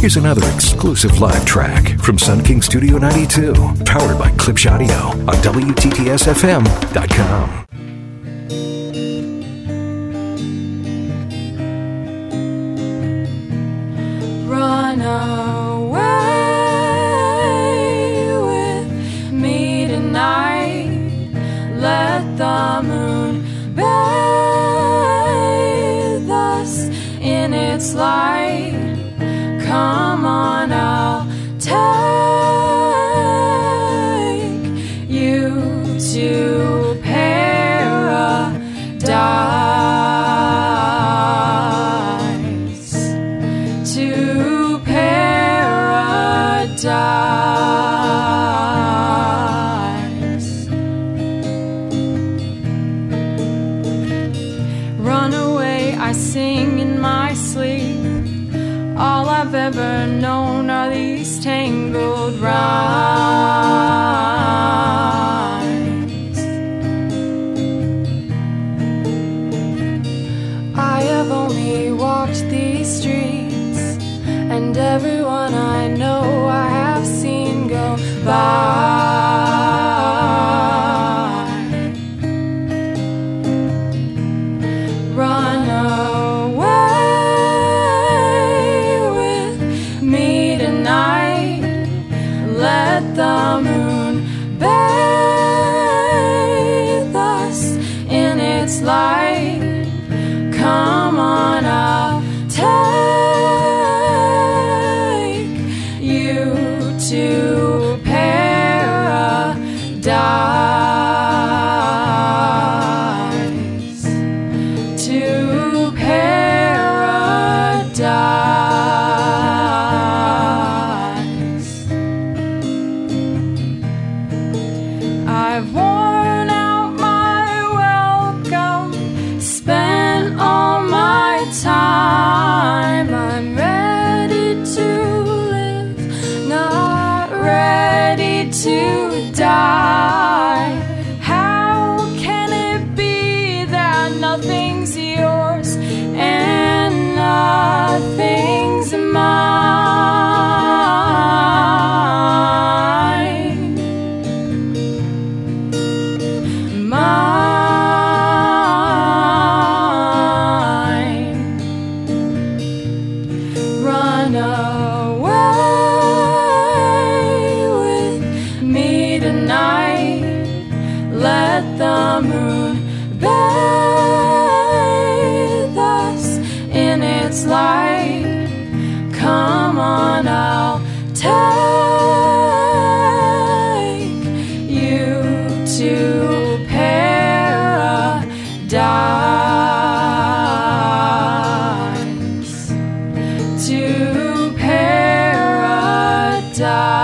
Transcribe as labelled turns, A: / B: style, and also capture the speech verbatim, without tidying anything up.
A: Here's another exclusive live track from Sun King Studio ninety-two, powered by Klipsch Audio on W T T S F M dot com.
B: Run away with me tonight. Let the moon bathe us in its light. Come on, I'll take you to paradise. To paradise. Run away, I sing in my sleep. All I've ever known are these tangled rhymes. I have only walked these streets, and everyone I know I have seen go by. Run away with me tonight. Let the moon bathe us in its light. Come on, I'll take you to paradise. To paradise. I've worn out my welcome, spent all my time. I'm ready to live, not ready to die. How can it be that nothing's yours and nothing's mine? Mine. Run away with me tonight. Let the moon bathe us in its light. Come on, I'll take you to paradise. To paradise.